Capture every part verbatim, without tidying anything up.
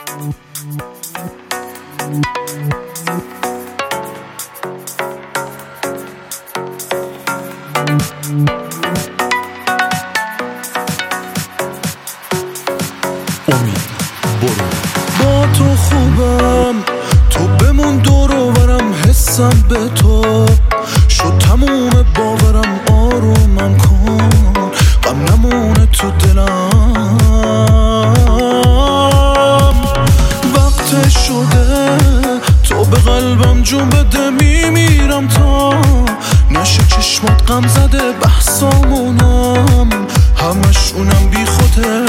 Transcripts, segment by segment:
امید برو. با تو خوبم، تو بمون دور و برم، حسم به تو شد تموم، باورم آرومم کن، غم نمونه تو دلم. وقت شده تو به قلبم جون بده، میمیرم تا نشه چشمات غم زده، بحثامونم همشونم بی خوده.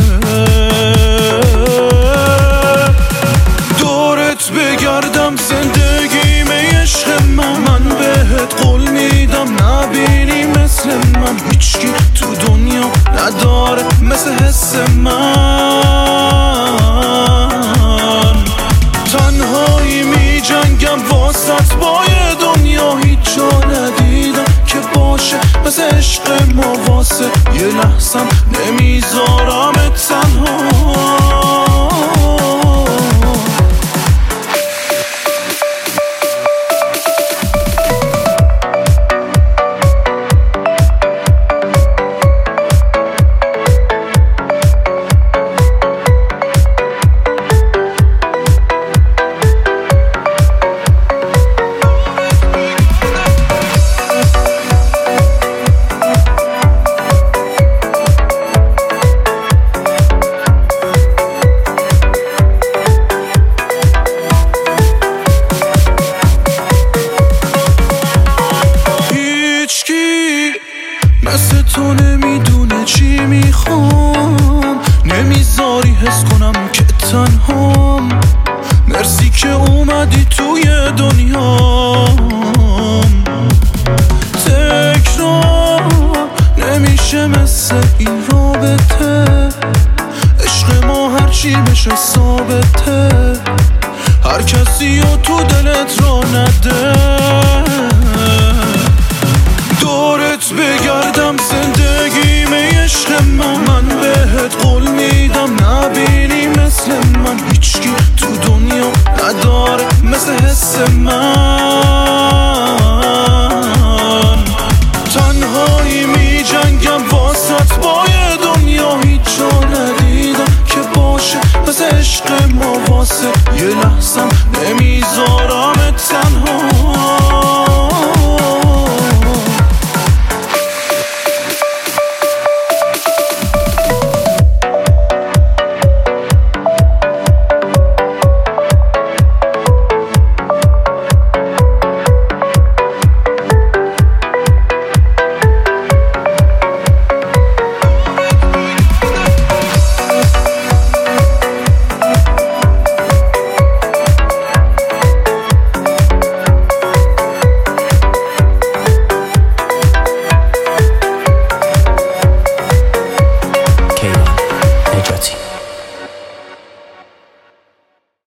دورت بگردم زندگیم عشق من، من بهت قول میدم نبینی مثل من، هیچکی تو دنیا نداره مثل حس من. تنهایی می جنگم واسط، با یه دنیا هیچ جا ندیدم که باشه مثل عشق ما، واسه یه لحظم نمیذارم تنها. مثل تو نمیدونه چی میخوام، نمیذاری حس کنم که تنهام. مرسی که اومدی توی دنیام، تکرار نمیشه مثل این رابطه، عشق ما هرچی بشه ثابته، هر کسی رو تو دلت را نده. دورت بگردم زندگیم عشق من، من بهت قول میدم